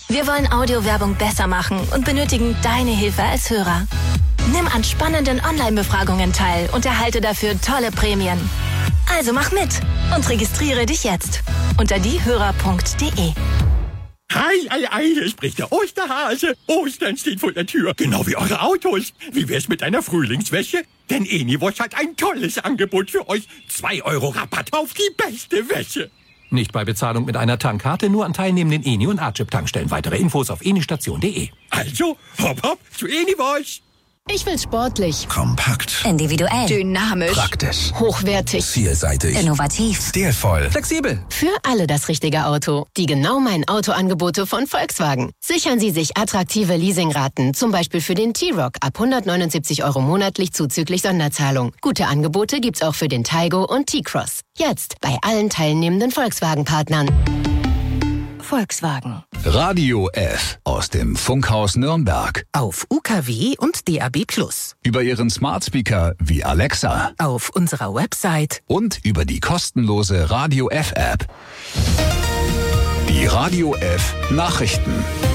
Wir wollen Audiowerbung besser machen und benötigen deine Hilfe als Hörer. Nimm an spannenden Online-Befragungen teil und erhalte dafür tolle Prämien. Also mach mit und registriere dich jetzt unter diehörer.de. Ei, hier spricht der Osterhase. Ostern steht vor der Tür, genau wie eure Autos. Wie wär's mit einer Frühlingswäsche? Denn Eniwosch hat ein tolles Angebot für euch. 2 € Rabatt auf die beste Wäsche. Nicht bei Bezahlung mit einer Tankkarte, nur an teilnehmenden Eni- und Archip-Tankstellen. Weitere Infos auf enistation.de. Also, hopp zu Eniwosch. Ich will sportlich, kompakt, individuell, dynamisch, praktisch, hochwertig, vielseitig, innovativ, stilvoll, Flexibel. für alle das richtige Auto. Die genau mein Autoangebote von Volkswagen. Sichern Sie sich attraktive Leasingraten, zum Beispiel für den T-Roc ab 179 € monatlich zuzüglich Sonderzahlung. Gute Angebote gibt's auch für den Taygo und T-Cross. Jetzt bei allen teilnehmenden Volkswagen-Partnern. Volkswagen. Radio F aus dem Funkhaus Nürnberg. Auf UKW und DAB+. Über Ihren Smart Speaker wie Alexa. Auf unserer Website. Und über die kostenlose Radio F App. Die Radio F Nachrichten.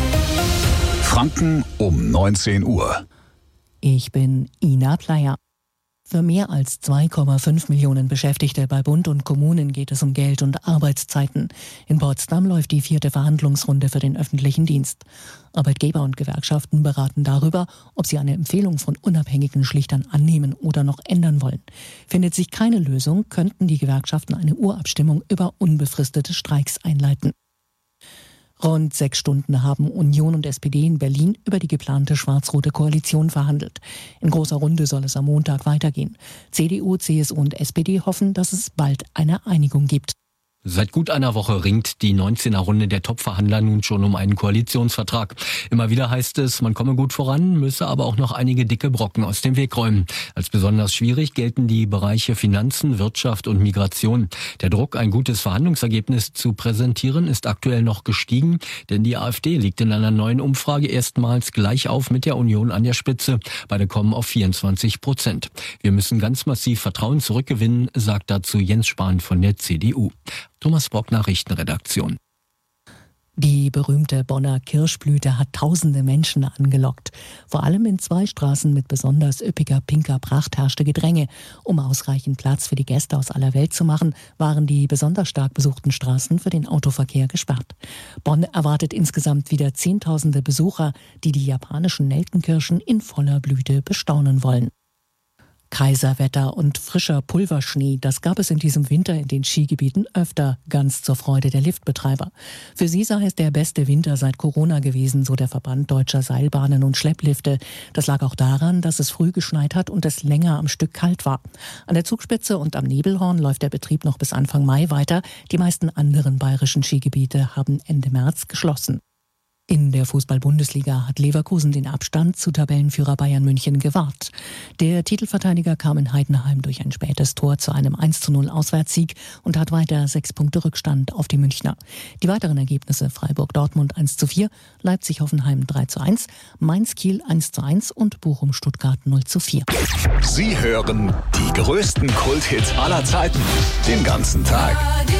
Franken um 19 Uhr. Ich bin Ina Pleyer. Für mehr als 2,5 Millionen Beschäftigte bei Bund und Kommunen geht es um Geld und Arbeitszeiten. In Potsdam läuft die 4. Verhandlungsrunde für den öffentlichen Dienst. Arbeitgeber und Gewerkschaften beraten darüber, ob sie eine Empfehlung von unabhängigen Schlichtern annehmen oder noch ändern wollen. Findet sich keine Lösung, könnten die Gewerkschaften eine Urabstimmung über unbefristete Streiks einleiten. Rund 6 Stunden haben Union und SPD in Berlin über die geplante schwarz-rote Koalition verhandelt. In großer Runde soll es am Montag weitergehen. CDU, CSU und SPD hoffen, dass es bald eine Einigung gibt. Seit gut einer Woche ringt die 19er-Runde der Top-Verhandler nun schon um einen Koalitionsvertrag. Immer wieder heißt es, man komme gut voran, müsse aber auch noch einige dicke Brocken aus dem Weg räumen. Als besonders schwierig gelten die Bereiche Finanzen, Wirtschaft und Migration. Der Druck, ein gutes Verhandlungsergebnis zu präsentieren, ist aktuell noch gestiegen, denn die AfD liegt in einer neuen Umfrage erstmals gleich auf mit der Union an der Spitze. Beide kommen auf 24%. Wir müssen ganz massiv Vertrauen zurückgewinnen, sagt dazu Jens Spahn von der CDU. Thomas Brock, Nachrichtenredaktion. Die berühmte Bonner Kirschblüte hat tausende Menschen angelockt. Vor allem in 2 Straßen mit besonders üppiger pinker Pracht herrschte Gedränge. Um ausreichend Platz für die Gäste aus aller Welt zu machen, waren die besonders stark besuchten Straßen für den Autoverkehr gesperrt. Bonn erwartet insgesamt wieder Zehntausende Besucher, die die japanischen Nelkenkirschen in voller Blüte bestaunen wollen. Kaiserwetter und frischer Pulverschnee, das gab es in diesem Winter in den Skigebieten öfter, ganz zur Freude der Liftbetreiber. Für sie sei es der beste Winter seit Corona gewesen, so der Verband deutscher Seilbahnen und Schlepplifte. Das lag auch daran, dass es früh geschneit hat und es länger am Stück kalt war. An der Zugspitze und am Nebelhorn läuft der Betrieb noch bis Anfang Mai weiter. Die meisten anderen bayerischen Skigebiete haben Ende März geschlossen. In der Fußball-Bundesliga hat Leverkusen den Abstand zu Tabellenführer Bayern München gewahrt. Der Titelverteidiger kam in Heidenheim durch ein spätes Tor zu einem 1:0 Auswärtssieg und hat weiter 6 Punkte Rückstand auf die Münchner. Die weiteren Ergebnisse: Freiburg-Dortmund 1:4, Leipzig-Hoffenheim 3:1, Mainz-Kiel 1:1 und Bochum-Stuttgart 0:4. Sie hören die größten Kulthits aller Zeiten den ganzen Tag.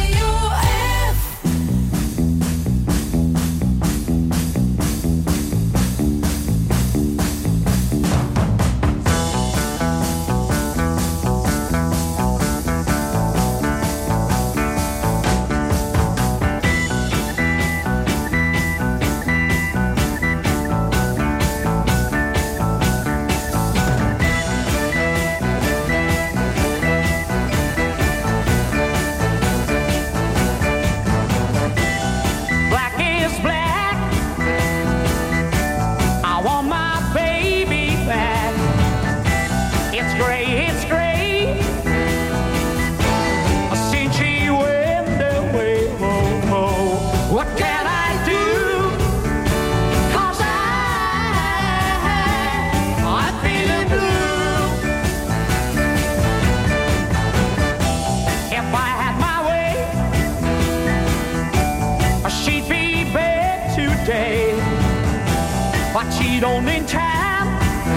But she don't in time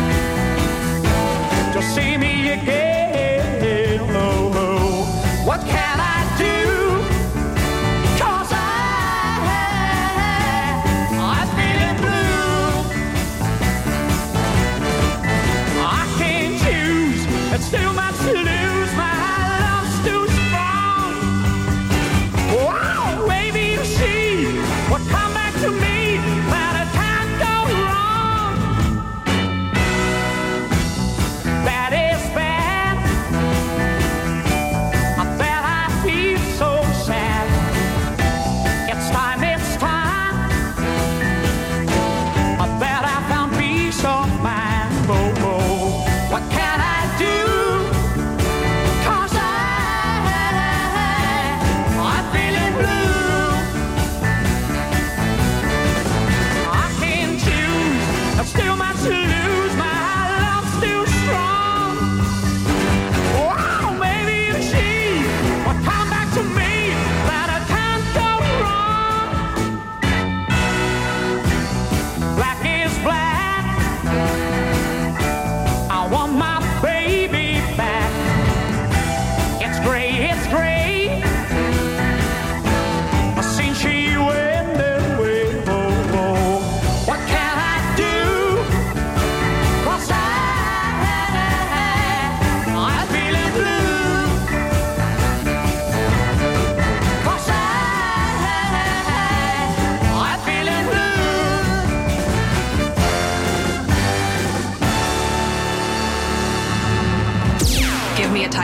to see me again. Oh, oh. What can I do? 'Cause I've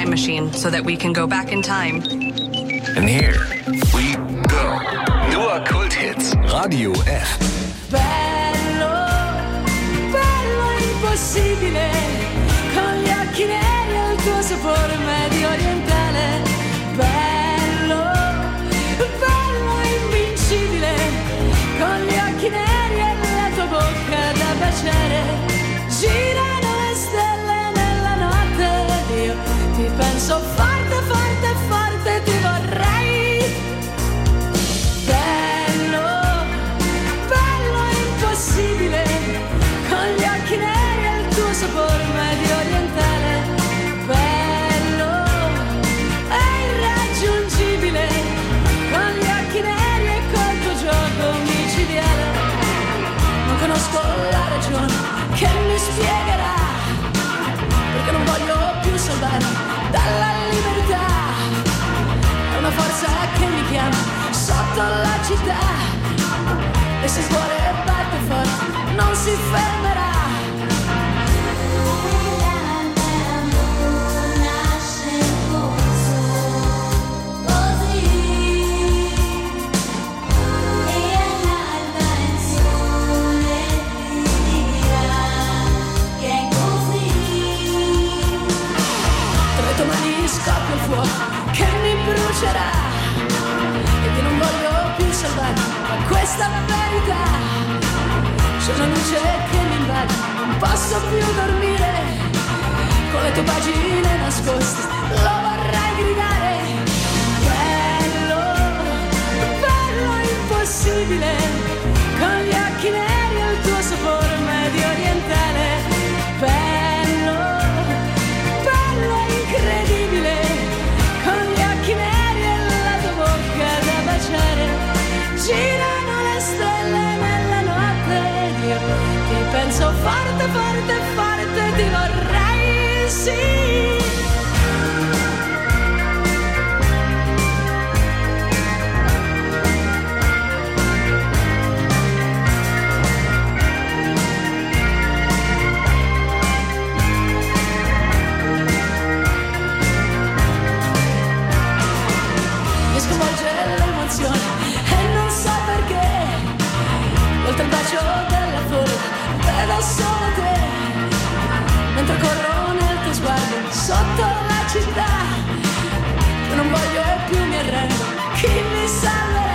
time machine so that we can go back in time. And here we go. Nur Kulthits. Radio F. Bello, bello impossibile, con gli occhi neri e il tuo sapore medio orientale. Bello, bello invincibile, con gli occhi neri e la tua bocca da baciare. Girano le stelle nella notte, io ti penso forte, forte, forte, ti vorrei. Bello, bello impossibile, con gli occhi neri e il tuo sapore medio orientale. Bello e irraggiungibile, con gli occhi neri e col tuo gioco micidiale. Non conosco la ragione che mi spiegherà perché non voglio più salvarmi dalla libertà. È una forza che mi chiama sotto la città e se scuole e batte forte non si fermerà. Scoppia il fuoco che mi brucerà e che non voglio più salvarmi da questa verità. C'è una luce che mi invade, non posso più dormire, con le tue pagine nascoste lo vorrei gridare. Bello, bello impossibile, con gli occhi neri e il tuo sapore medio orientale. Bello, bello incredibile, con gli occhi neri e la tua bocca da baciare. Girano le stelle nella notte ed io ti penso forte, forte, forte, ti vorrei, sì. E non so perché, oltre il bacio della folla vedo solo te, mentre corro nel tuo sguardo sotto la città. Io non voglio e più mi arrendo, chi mi salverà?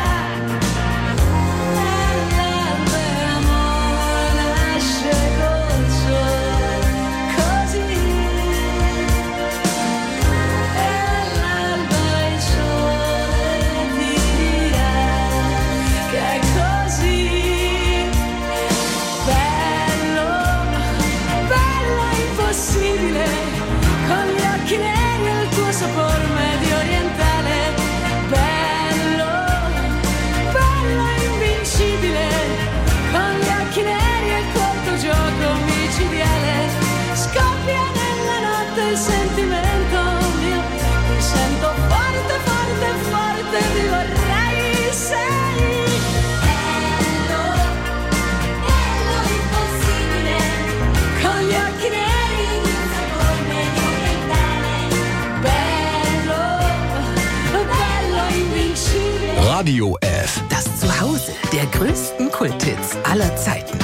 L'amore nasce col sole, così, e l'alba il sole ti dirà che è così. Bello, bello impossibile, con gli occhi neri e il tuo sapore medio orientale. Bello, bello invincibile, con gli occhi neri e col tuo gioco micidiale. Scoppia nella notte il sentimento mio, ti sento forte, forte, forte, ti vorrei, sei. Bello, bello impossibile, con gli occhi neri e il sapore medio orientale. Bello, bello invincibile. Radio F. Das Zuhause der größten Kulthits aller Zeiten.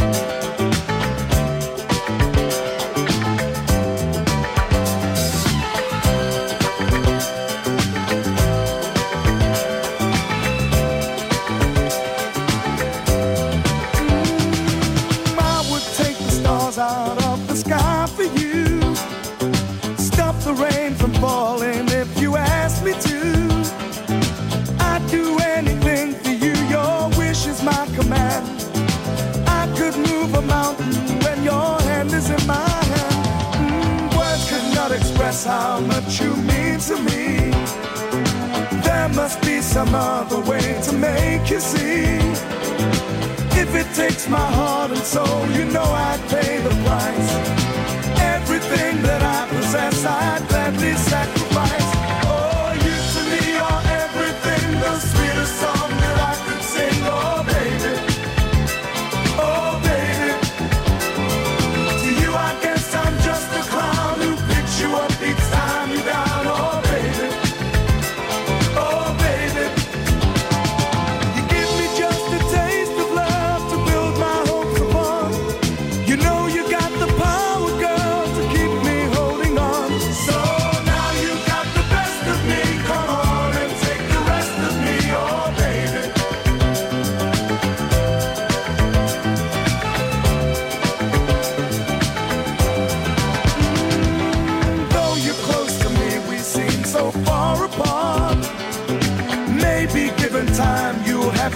I would take the stars out of the sky for you, stop the rain from falling if you asked me to. I'd do anything for you, your wish is my command. I could move a mountain when your hand is in my hand. Words could not express how much you mean to me. There must be some other way to make you see. If it takes my heart and soul, you know I'd pay the price. Everything that I possess, I'd gladly sacrifice. Oh, you to me are everything, the sweetest song that I could sing. Oh, baby, oh, baby. To you I guess I'm just a clown who picks you up each time you die.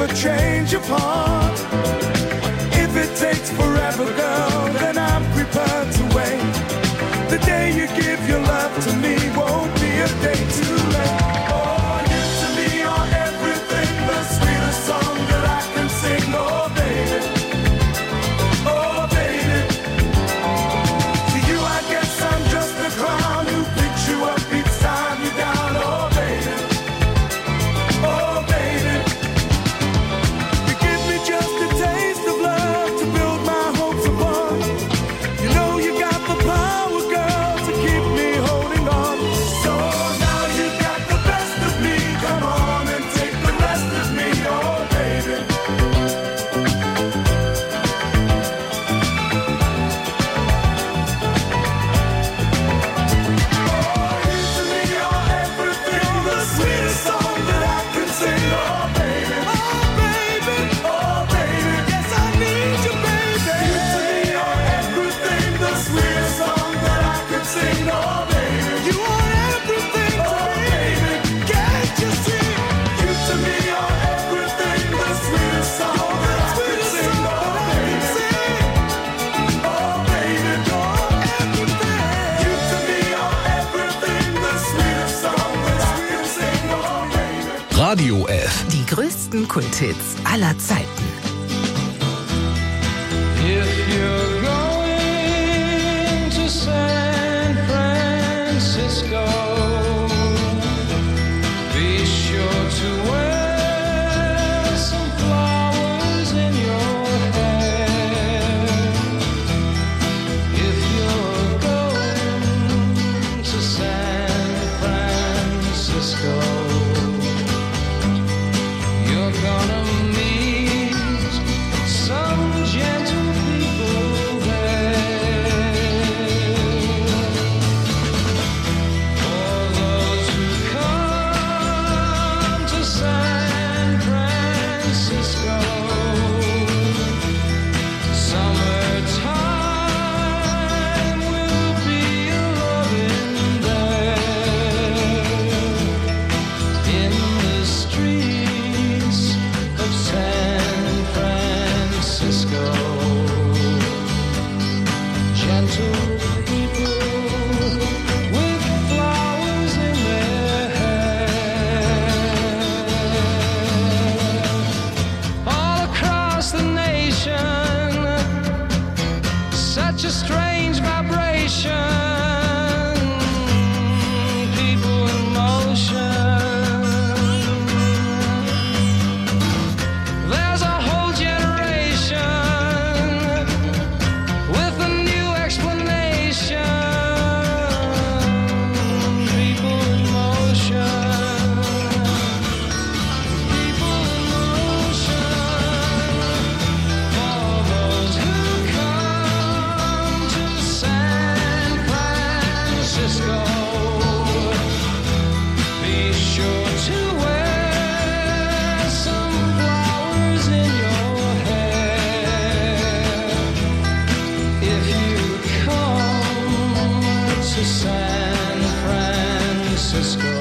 never change your heart. If it takes forever, girl, then I'm prepared to wait. The day you give your love to me won't be a day too late. Oh, you to me are everything, the sweetest song that I can sing. Oh, baby. Oh, baby. To you, I guess I'm just a clown who picks you up each time you're down. Oh, baby. Oh, baby. You give me just a taste of love to build my hopes upon. You know you got the power, girl, to keep me holding on. So now you got the best of me. Come on and take the rest of me. Oh, baby. Oh, you to me are everything, the sweetest song that I can sing. Oh, baby. Oh, baby. Oh, baby. Yes, I need you, baby. You to me are everything, the sweetest song that I can sing. Oh, baby. You are everything to me. Baby. Can't you see? You to me are everything, the sweetest song that I can sing. Oh, baby. Oh, baby. You're everything. You to me are everything, the sweetest song that I can sing. Oh, baby. Radio F. Die größten Kulthits aller Zeiten. If you're going to San Francisco, be sure to wear some flowers in your hair. If you're going to San Francisco, you're gonna meet some gentle people there. For those who come to San Francisco, summertime will be a-loving there. In the streets of San Francisco, gentle people with flowers in their hair. All across the nation, such a strange vibration. People in motion. There's a whole generation with a new explanation. People in motion. People in motion. For those who come to San Francisco, be sure to wear some flowers in your hair. If you come to San Francisco,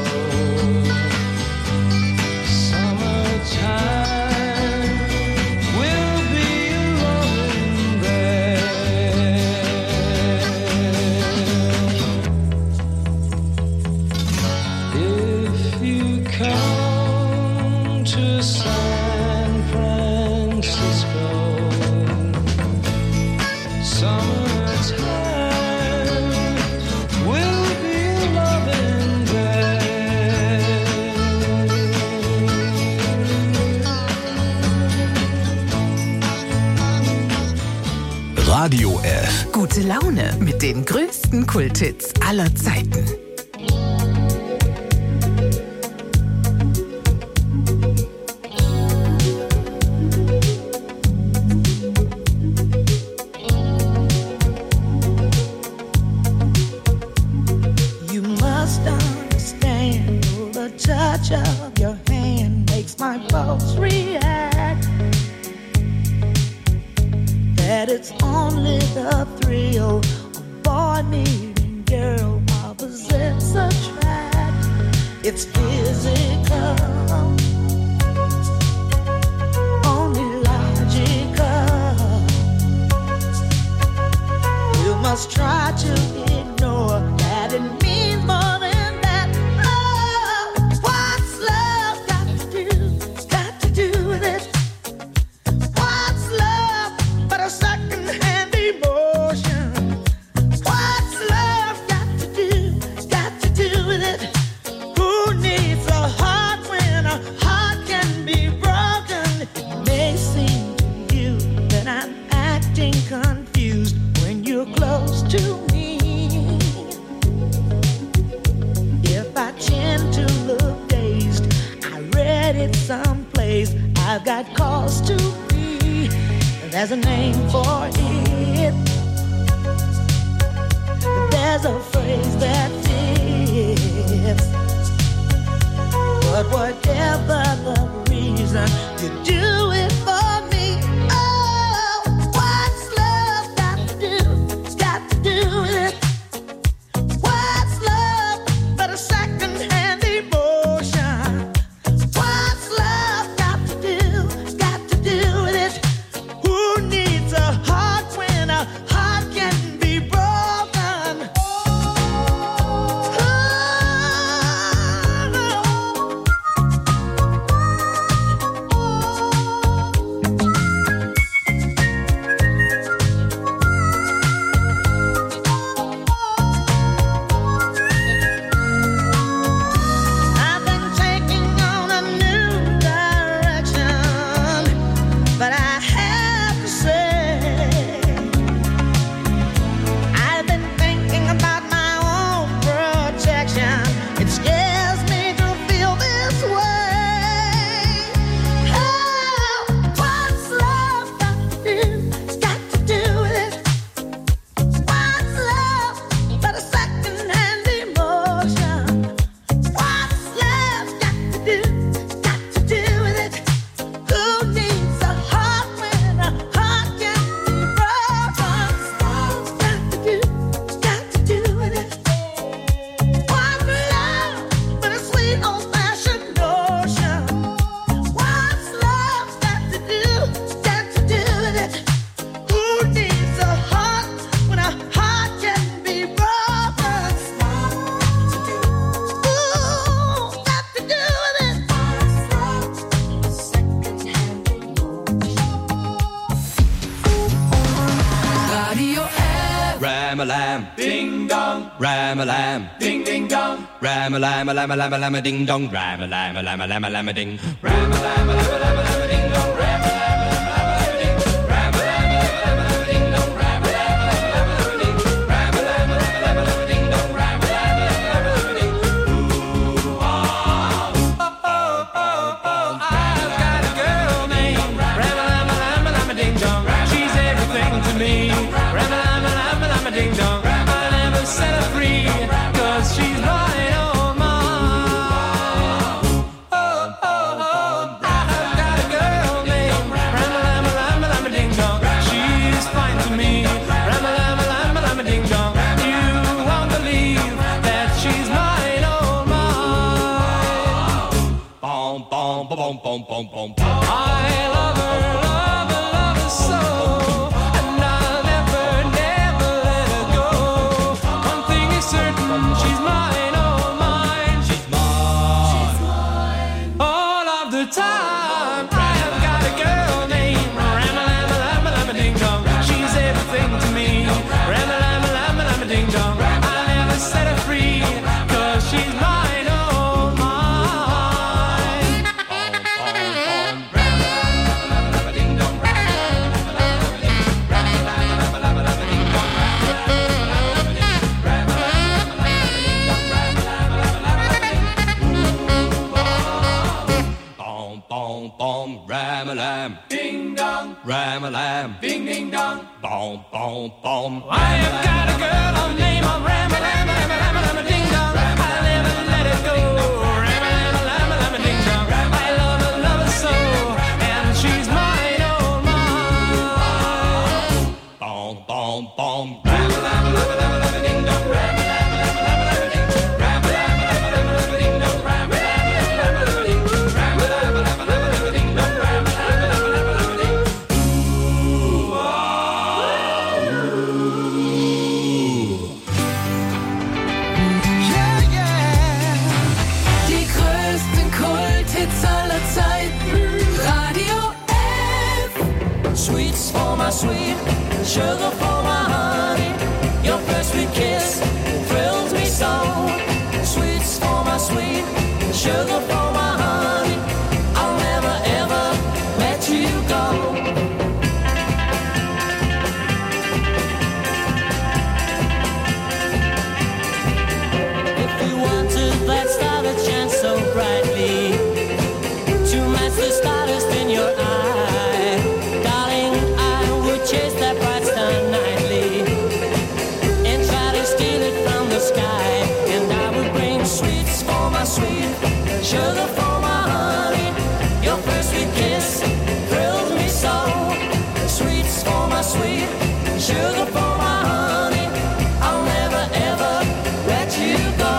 summertime will be a-loving there. If you come to San Francisco, summertime will be a-loving there. Radio F. Gute Laune mit den größten Kulthits aller Zeiten. You must understand the touch of your hand makes my pulse react. That it's only the thrill of boy meeting girl opposites attract. It's physical. must try to ignore that it means more than that. Oh, what's love got to do with it? What's love but a second-hand emotion? What's love got to do with it? Who needs a heart when a heart can be broken? It may seem to you that I'm acting confused when you're close to me. If I tend to look dazed, I read it someplace. I've got cause to be. There's a name for it. There's a phrase that fits. But whatever the reason, you do it for me. Oh, what's love got to do with it? What's love but a second-hand emotion? What's love got to do with it? Who needs a heart when a heart can be broken? I've been taking on a new direction, but I have to say, I've been thinking about my own protection. It scares me to feel this way. Oh, what's love got to do with it? What's love but a second-hand emotion? What's love got to do with it? Who needs a heart when a heart can be broken? Love's got to do with it. What's love but a sweet old-fashioned notion? What's love got to do with it? Who needs a heart when a heart can be broken? Ooh, got to do with it. Radio F. Ram-a-lam, ding dong, ram-a-lam, ding ding dong, ram-a-lam, lam-a-lam, ding dong, ram-a-lam, lam-a-lam, ding, ram-a-lam, ding dong, ram-a-lam, ding, ram-a-lam, ding dong, ram-a-lam, ding, ram-a-lam, ding dong, ram-a-lam, ding. Ooh, ah, oh, oh, oh, I've got a girl named ram-a-lam, ding dong. She's everything to me. Ram-a-lam, ding dong. I'll never set her free, 'cause she's mine, oh mine. Oh, oh, oh, I've got a girl named ram-a-lam, ding dong. She's fine to me. Ram-a-lam, ding dong. You won't believe that she's mine, oh mine. Bom, bom, bom, bom, bom, bom, bom. I love her so. She's mine, oh mine. She's mine. All of the time. I have got a girl named ram-a-lam, ding dong. She's everything to me. Ram-a-lam, ding dong. I'll never set her free, 'cause she's mine, oh mine. Ram-a-lam, ding dong. Ram-a-lam, ding dong, ram-a-lam, ding ding dong, boom, boom, boom. I have got a girl on name of ram-a-lam, ding dong. I'll never let it go. Ram-a-lam, ding dong. I love her so, and she's mine, oh mine. Boom, boom, boom. Ram-a-lam, ding dong, ram-a-lam, ding dong, ram-a-lam, ding dong, ram-a-lam, ding dong, ram-a-lam, ding dong. for my sweet, sugar for my honey. Your first sweet kiss thrills me so. Sweets for my sweet, sugar for my honey. I'll never ever let you go. If you wanted that star that shines so brightly to match the stardust in your eye, darling, I would chase that bright star nightly and try to steal it from the sky. And I would bring sweets for my sweet, sugar for my honey. Your first sweet kiss thrills me so. Sweets for my sweet, sugar for my honey. I'll never ever let you go.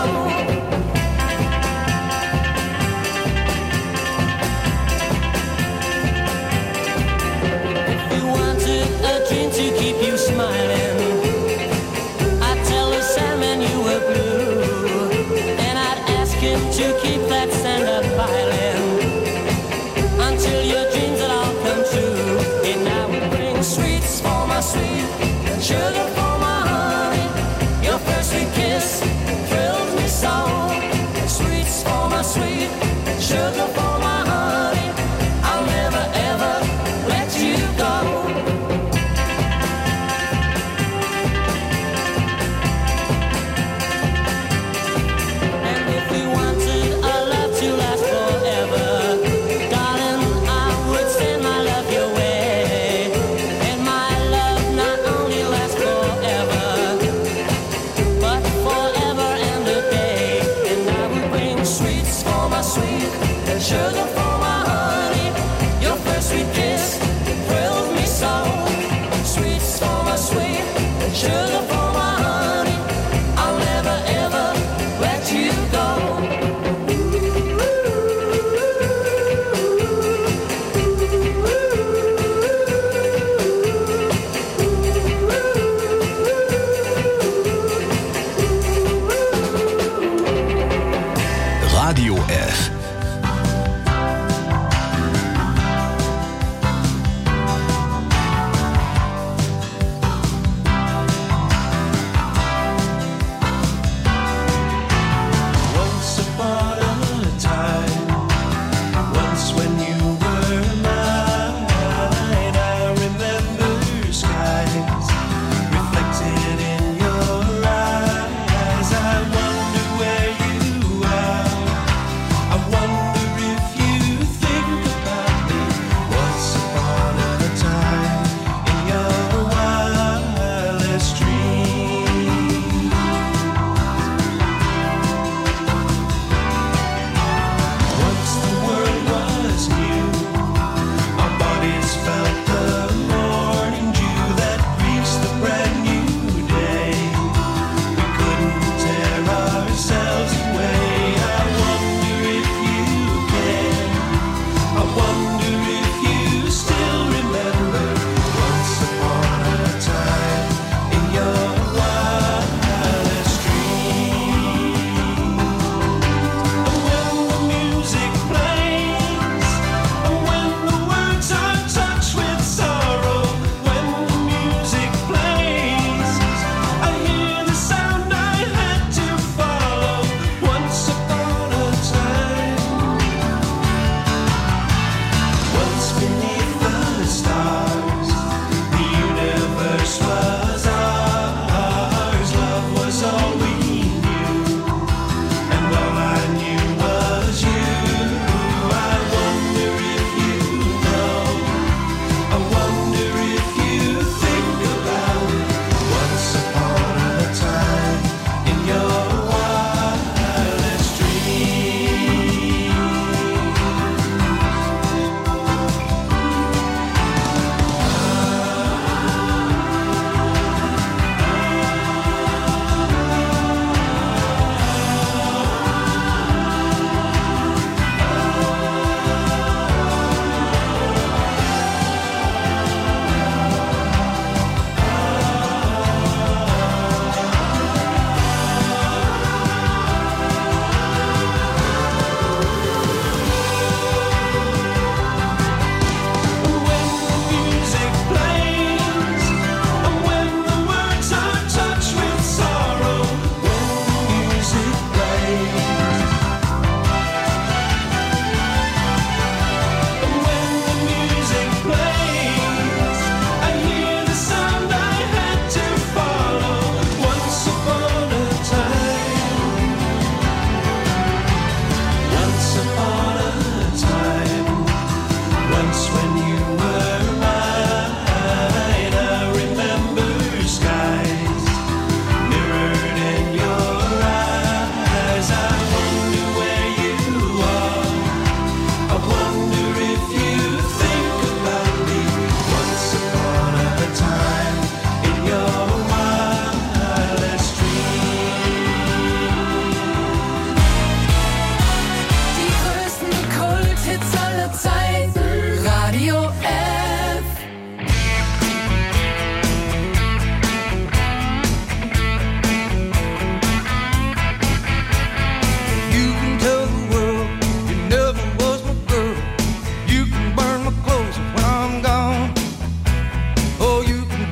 If you wanted a dream to keep you smiling, I'd tell the Sandman you were blue, and I'd ask him to keep that sand up piling until your dreams would all come true. And I would bring sweets for my sweet, sugar for my honey. Your first sweet kiss thrills me so. Sweets for my sweet, sugar for my honey. I'll never ever let you go. And if you wanted a love to last forever, darling, I would send my love your way. And my love not only lasts forever, but forever and a day. And I would bring sweets for my sweet, sugar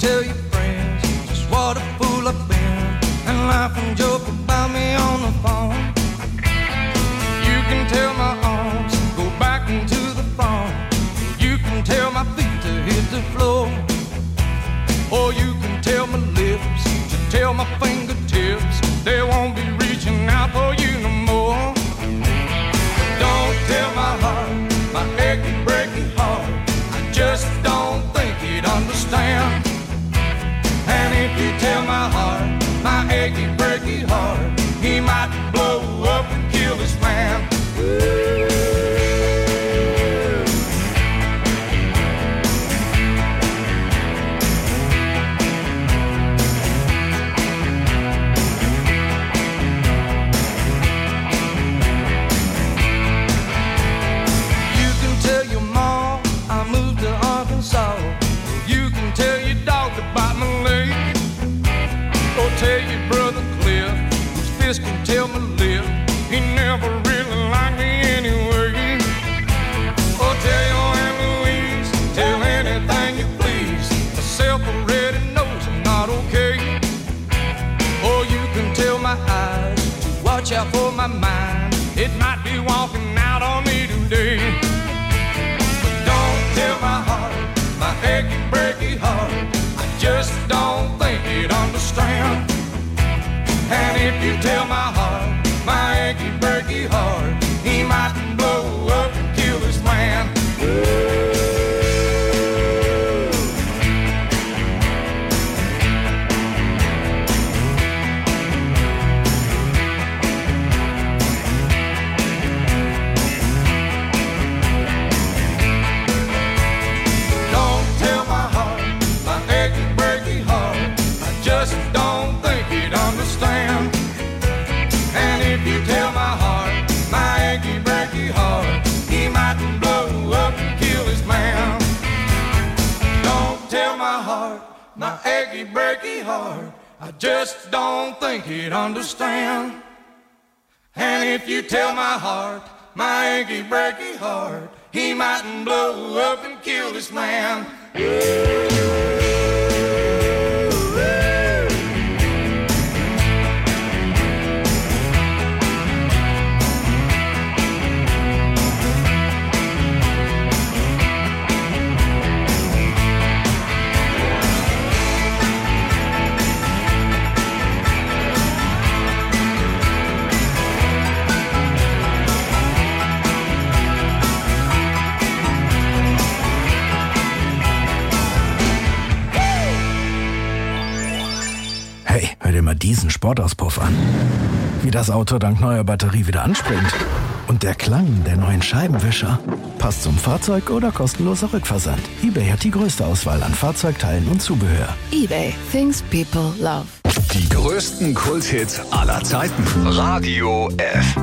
tell your friends just what a fool I've been, and laugh and joke about me on the phone. You can tell my arms go back into the phone. You can tell my feet to hit the floor. Or you can tell my lips to tell my fingertips they won't be reaching out for you no more. Don't tell my heart, my achy, breaky heart, I just don't think he'd understand. And if you tell my heart, my achy, breaky heart, he might blow up and kill this man. Tell your brother Cliff, whose fist can tell my lip, he never really liked me anyway. Or tell your Aunt Louise, tell anything you please, myself already knows I'm not okay. Or you can tell my eyes to watch out for my mind, it might be walking out on me today. But don't tell my heart, my achy, breaky heart, I just don't think he'd understand. And if you tell my heart, my achy, breaky heart, he might blow up and kill this man. Don't tell my heart, my achy, breaky heart, I just don't think he'd understand. And if you tell my heart, my achy, breaky heart, he might blow up and kill his man. Don't tell my heart, my achy, breaky heart, I just don't think he'd understand. And if you tell my heart, my achy, breaky heart, he might blow up and kill this man. Hey, hör dir mal diesen Sportauspuff an. Wie das Auto dank neuer Batterie wieder anspringt. Und der Klang der neuen Scheibenwischer. Passt zum Fahrzeug oder kostenloser Rückversand. eBay hat die größte Auswahl an Fahrzeugteilen und Zubehör. eBay. Things people love. Die größten Kulthits aller Zeiten. Radio F.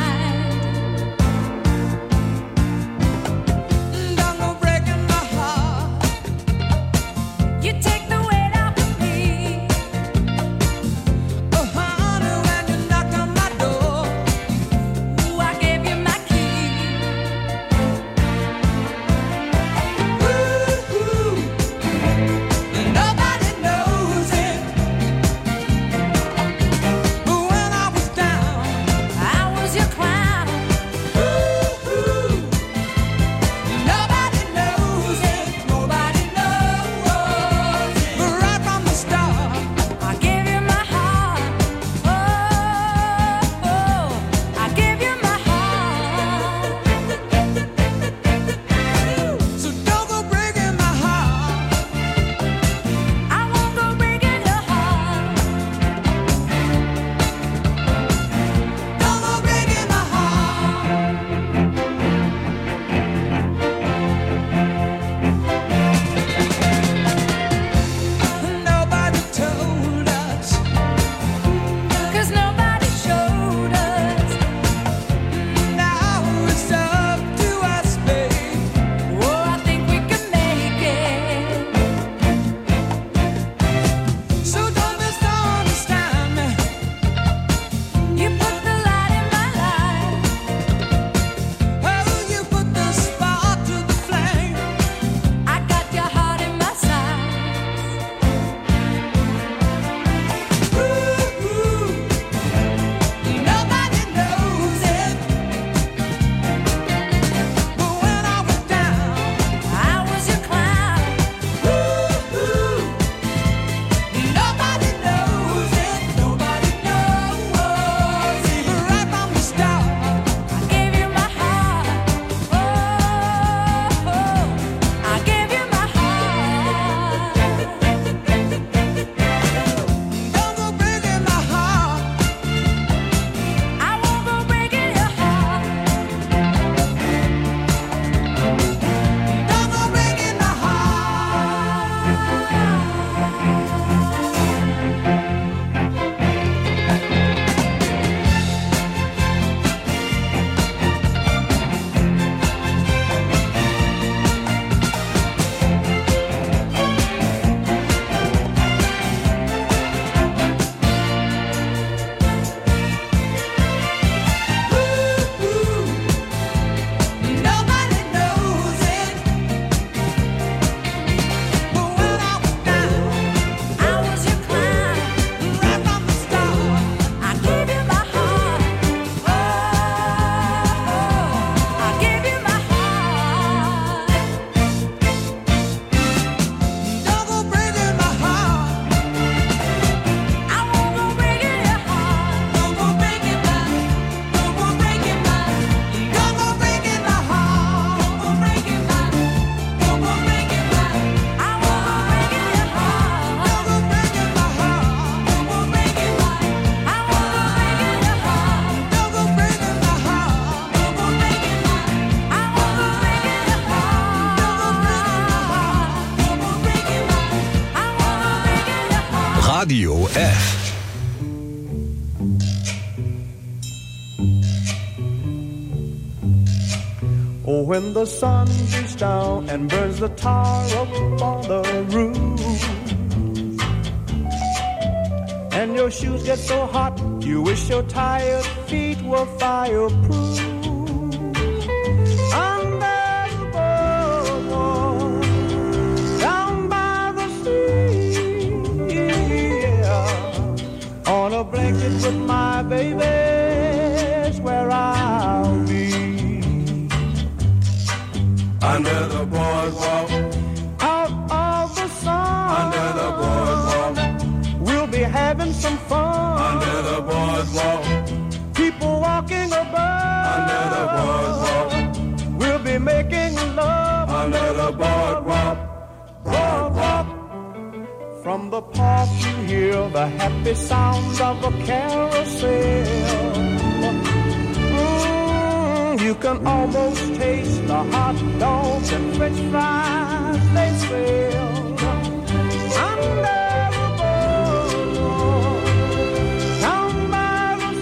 Don't go breaking my heart. Oh, when the sun beats down and burns the tar up on the roof, and your shoes get so hot, you wish your tired feet were fireproof. Under the boardwalk, down by the sea, yeah, on a blanket with my baby's where I'll be. Under the boardwalk, out of the sun, under the boardwalk, we'll be having some fun. Under the boardwalk, people walking above. Under the boardwalk, we'll be making love. Under the boardwalk, boardwalk. From the park you hear the happy sounds of a carousel. You can almost taste the hot dogs and French fries they sell. Under the boardwalk, down by the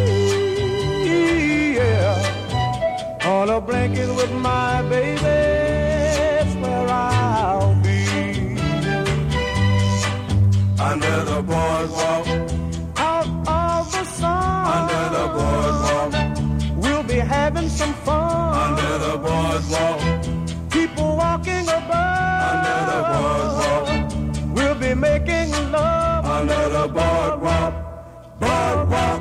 sea, yeah, on a blanket with my baby, that's where I'll be. under the boardwalk, out of the sun, under the boardwalk, we'll be having some fun. Under the boardwalk, people walking above. Under the boardwalk, we'll be making love. Under the boardwalk, boardwalk.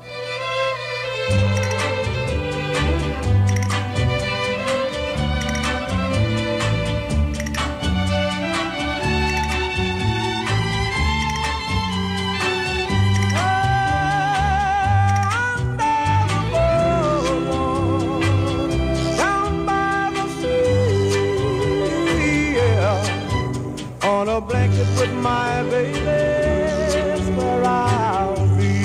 Blanket with my baby, that's where I'll be.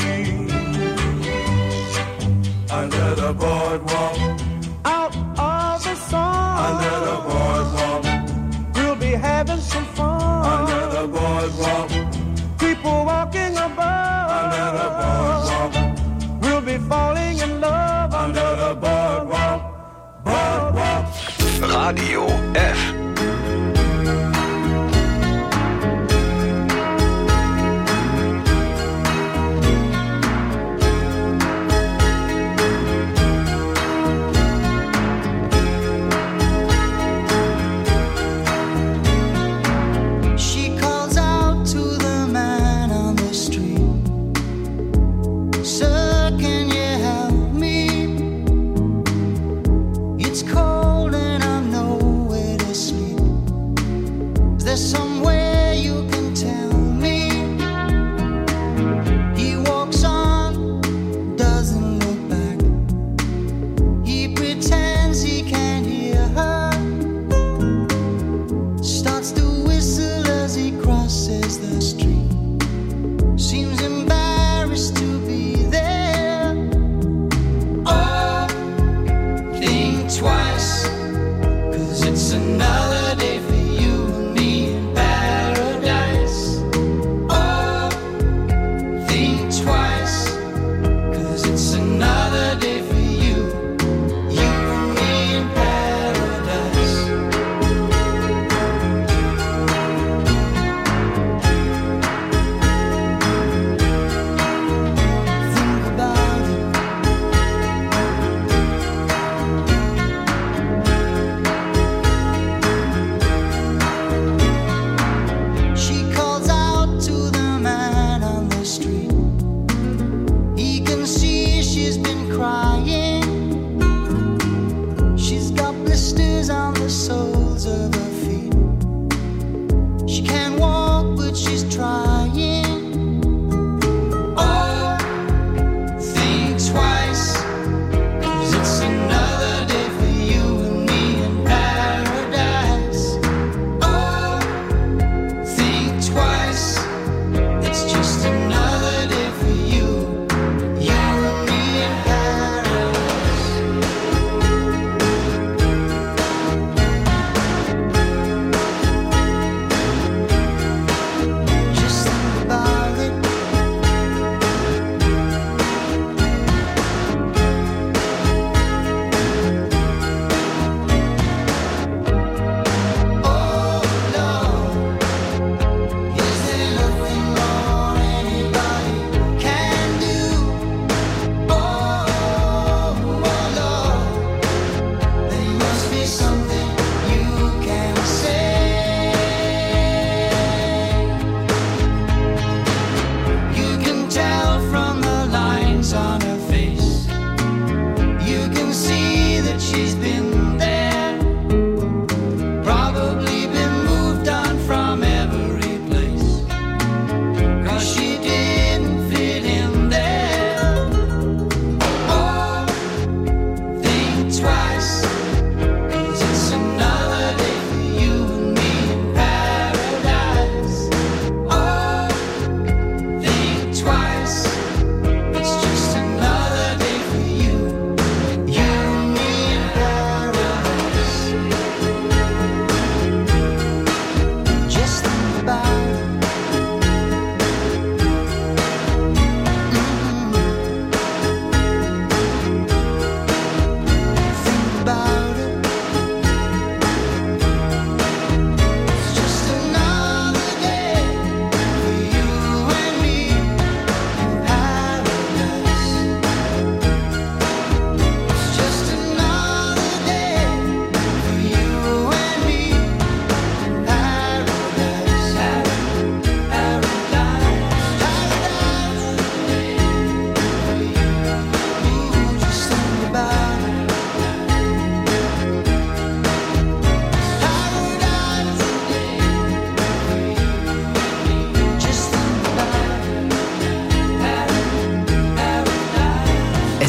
Under the boardwalk, out of the sun, under the boardwalk, we'll be having some fun. Under the boardwalk, people walking above. Under the boardwalk, we'll be falling in love. Under the boardwalk, boardwalk. Radio F. It's cold and I'm nowhere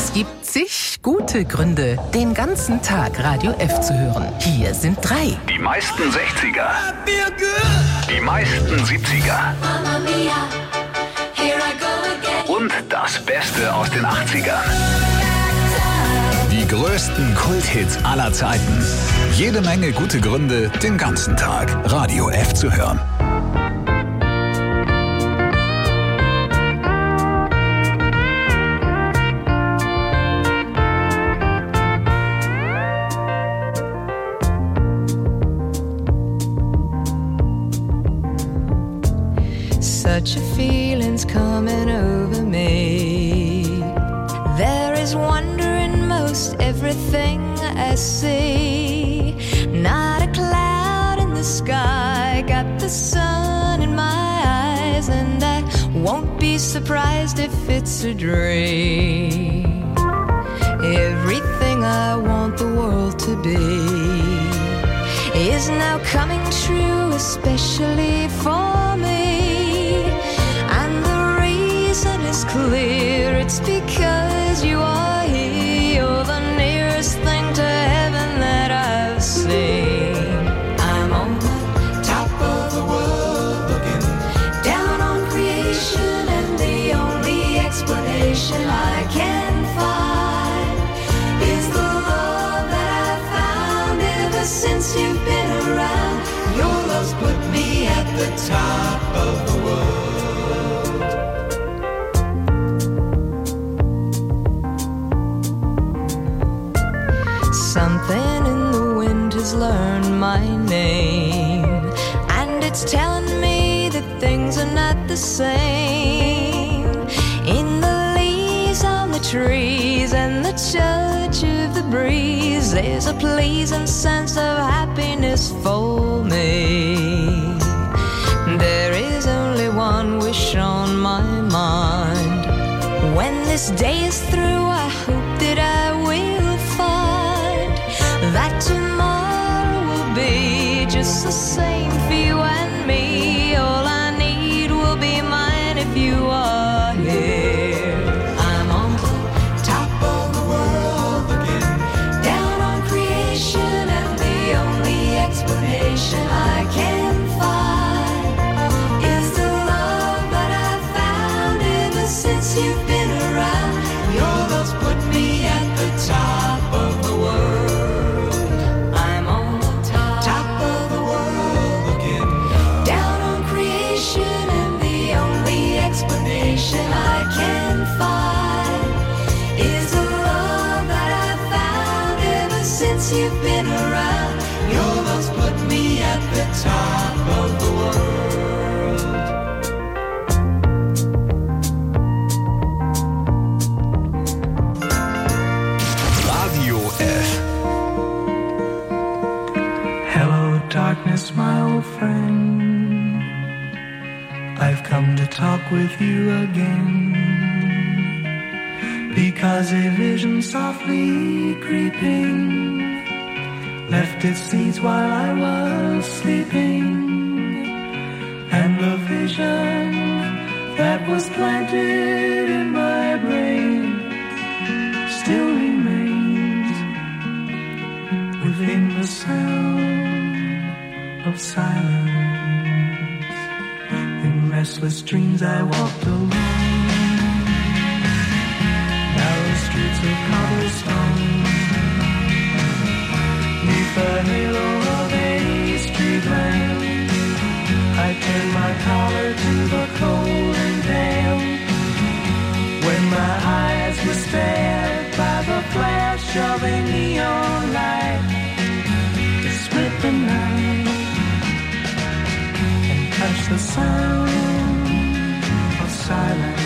Es gibt zig gute Gründe, den ganzen Tag Radio F zu hören. Hier sind 3. Die meisten 60er. Die meisten 70er. Und das Beste aus den 80ern. Die größten Kulthits aller Zeiten. Jede Menge gute Gründe, den ganzen Tag Radio F zu hören. Such a feeling's coming over me. There is wonder in most everything I see. Not a cloud in the sky, got the sun in my eyes, and I won't be surprised if it's a dream. Everything I want the world to be is now coming true, especially for me. It's clear, it's because you are here. You're the nearest thing to heaven that I've seen. I'm on the top of the world, looking down on creation, and the only explanation I can find is the love that I've found ever since you've been around. Your love's put me at the top of the world. Something in the wind has learned my name, and it's telling me that things are not the same. In the leaves on the trees and the touch of the breeze, there's a pleasing sense of happiness for me. There is only one wish on my mind. When this day is through, I hope that I will find that tomorrow will be just the same for you and me. All I need will be mine if you are here. I'm on the top of the world, looking down on creation, and the only explanation I can find is the love that I've found ever since you've been around. Your love's put me at the top of the world. I can find is the love that I've found ever since you've been around. Your love's put me at the top of the world. Radio F. Hello, darkness, my old friend. I've come to talk with you again, because a vision softly creeping left its seeds while I was sleeping, and the vision that was planted in my brain still remains within the sound of silence. Restless dreams I walked alone, narrow streets of cobblestone, neath the halo of a street lamp. I turned my collar to the cold and damp, when my eyes were stared by the flash of a neon light that split the night and touched the sound of silence.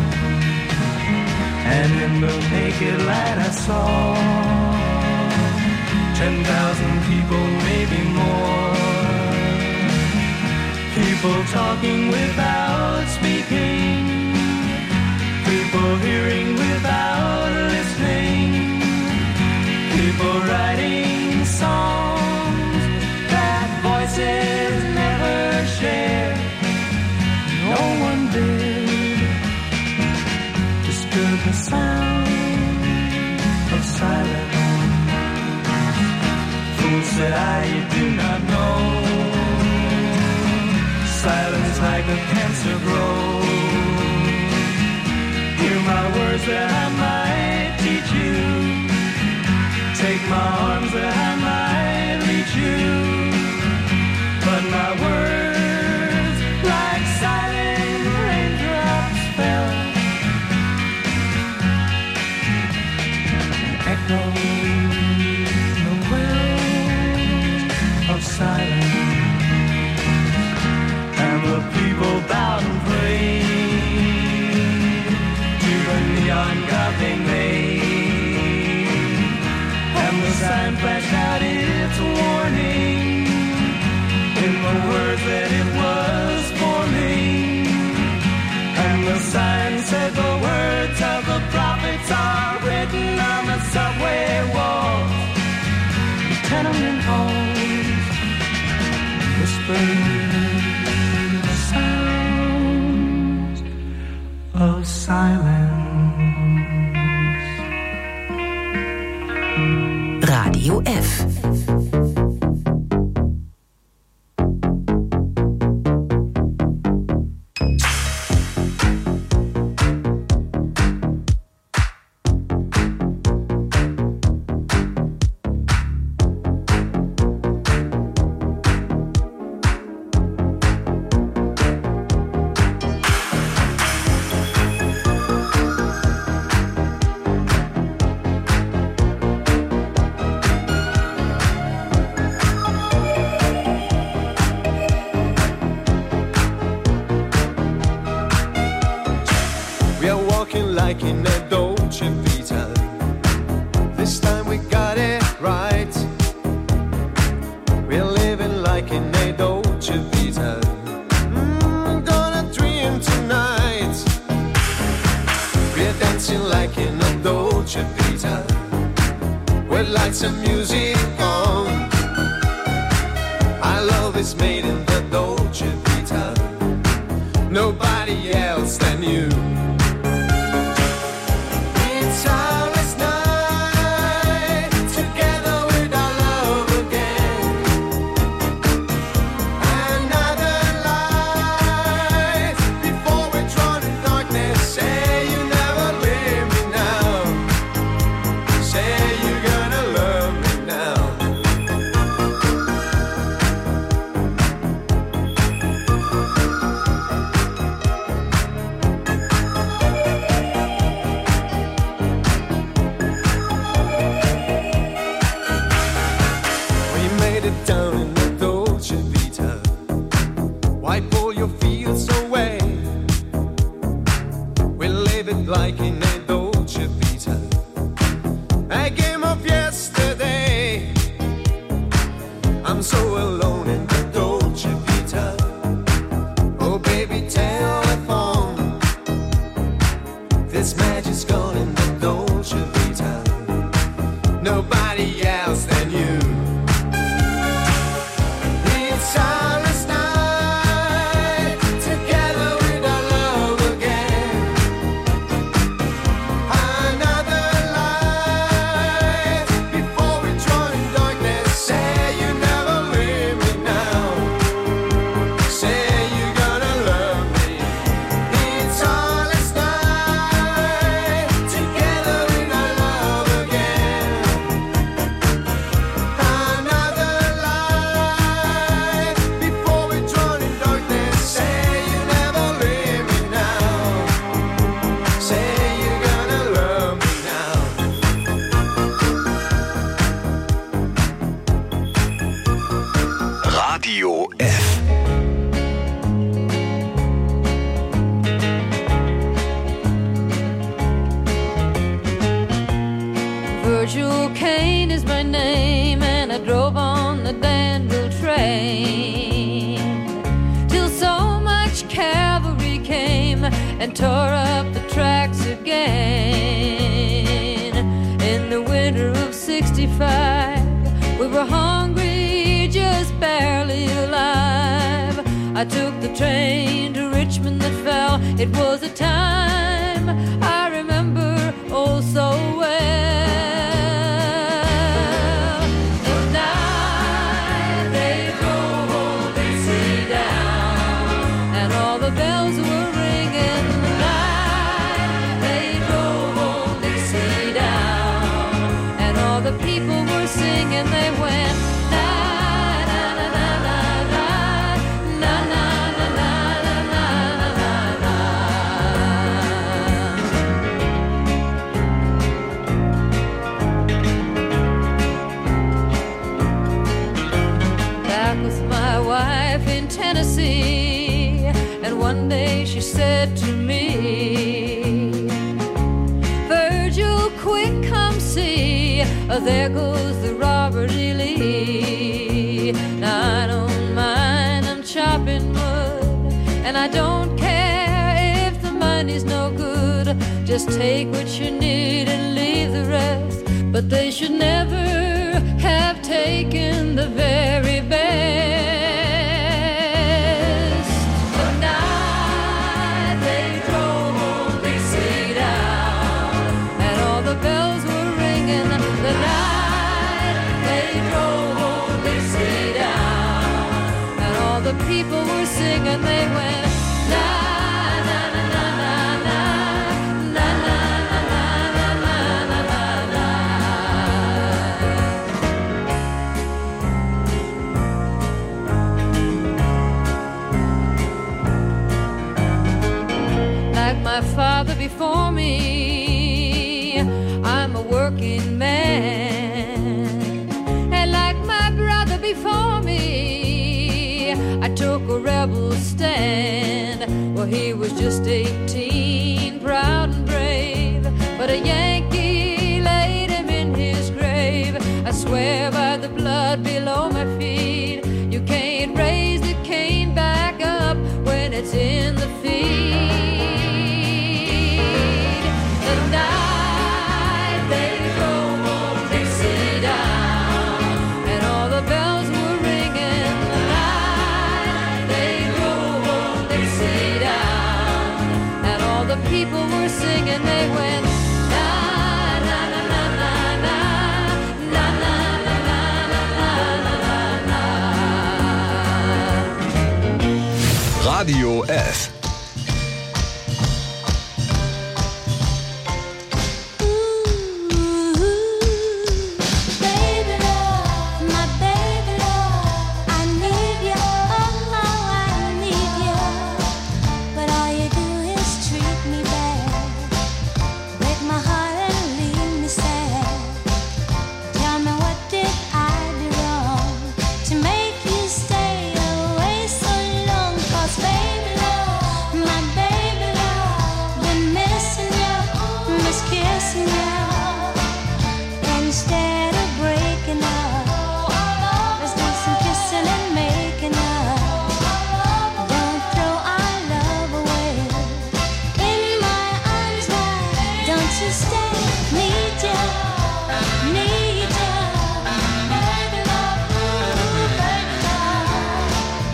And in the naked light I saw 10,000 people, maybe more. People talking without speaking, people hearing without listening, people writing songs that voices never shared. No one did disturb the sound that I do not know. Silence like a cancer grows. Hear my words that I might teach you. Take my arms that I might reach you. But my words like silent raindrops fell. Echo the wells of silence. And the people bowed and prayed to the neon god they made. And the sign flashed out its warning in the words that it was forming. And the sign said the words of the prophets are written on the subway walls, the tenement halls, whispering the sounds of silence. Radio F. In a Dolce Vita, this time we got it right. We're living like in a Dolce Vita. Gonna dream tonight. We're dancing like in a Dolce Vita, with lights and music on. Our love is made in the Dolce Vita, nobody else than you. Radio F. Virgil Kane is my name, and I drove on the Danville train till so much cavalry came and tore up the tracks again. In the winter of '65, we were hungry, just barely alive. I took the train to Richmond that fell. It was a time I remember oh so well. The night there goes the Robert E. Lee. Now I don't mind, I'm chopping wood, and I don't care if the money's no good. Just take what you need and leave the rest. But they should never have taken the very best. The night they drove old Dixie down, and all the bells were ringing. The night they drove old Dixie down, and all the people were singing. They went na na na na na na na na na na na na. Like my father before me, I'm a working man. And like my brother before me, I took a rebel stand. Well, he was just 18, proud and brave, but a Yankee laid him in his grave. I swear by the blood below my feet, you can't raise the cane back up when it's in the feed. The night they drove old Dixie down, and all the bells were ringing. The night they drove old Dixie down, and all the people were singing. They went na na na na na na na na na na na na. Radio F. Baby love, my baby love, I need you, oh, I need you. But all you do is treat me bad, break my heart and leave me sad. Tell me, what did I do wrong to make you stay away so long? 'Cause baby love, my baby love, been missing you, miss kissing you. Instead of breaking up, let's do some kissing and making up. Don't throw our love away. In my arms, why don't you stay? Need you, need you. Baby love, ooh, baby love.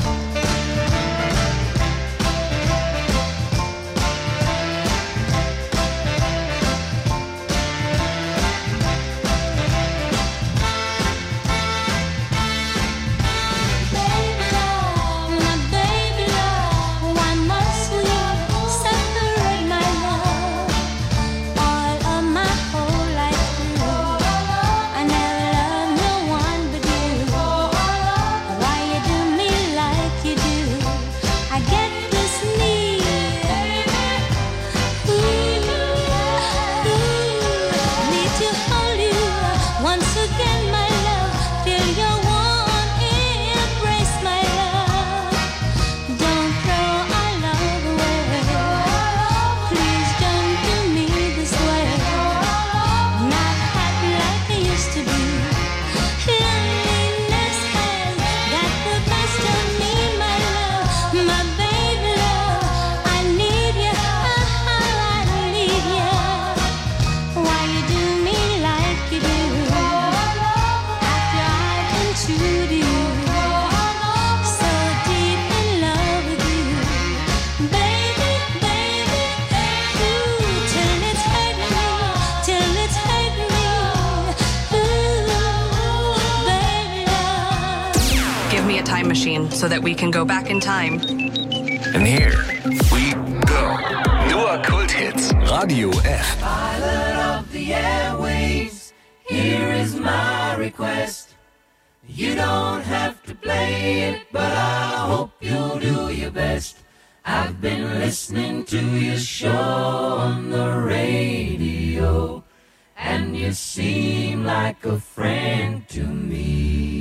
Baby love, my baby love, why must we separate, my love? All of my whole life through, I never loved no one but you. Why you do me like you do? I get this need, need to hold you once again, my love. Feel your warm embrace, my love. Don't throw our love away. Please don't do me this way. Not happy like I used to be. Loneliness has got the best of me, my love. My baby love, I need you, oh, I need you. Why you do me like you do? After I've been true to you, so deep in love with you, baby, baby, ooh, till it's hurting me, till it's hurting me, ooh, baby love. Give me a time machine so that we can go back in time. And here we go. Nur Kulthits. Radio F. Pilot of the airways, here is my request. You don't have to play it, but I hope you'll do your best. I've been listening to your show on the radio, and you seem like a friend to me.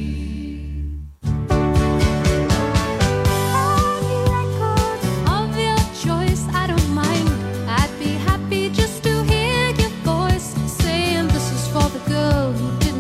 Of your choice, I don't mind. I'd be happy just to hear your voice saying this is for the girl who didn't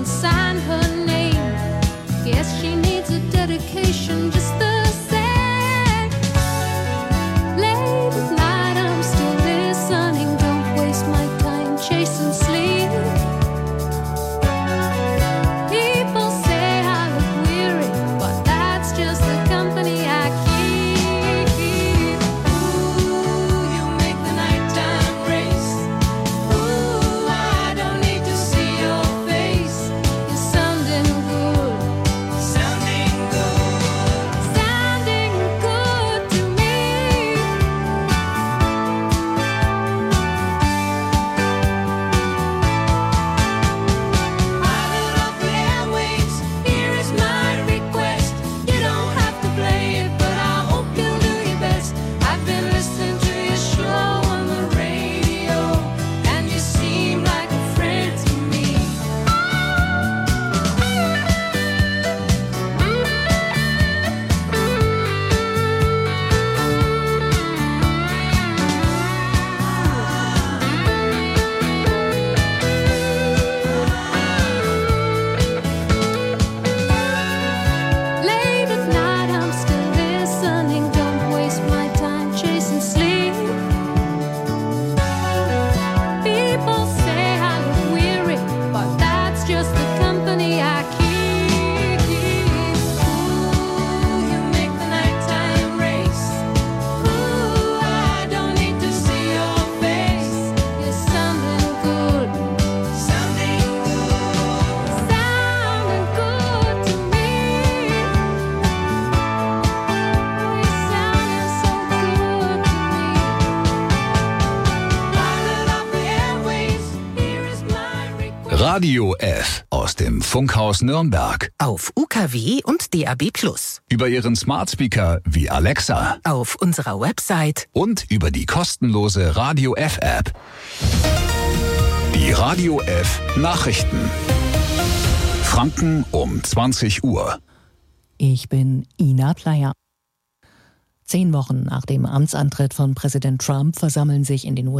Radio F aus dem Funkhaus Nürnberg. Auf UKW und DAB+. Über Ihren Smart Speaker wie Alexa. Auf unserer Website. Und über die kostenlose Radio F App. Die Radio F Nachrichten. Franken um 20 Uhr. Ich bin Ina Pleyer. 10 Wochen nach dem Amtsantritt von Präsident Trump versammeln sich in den USA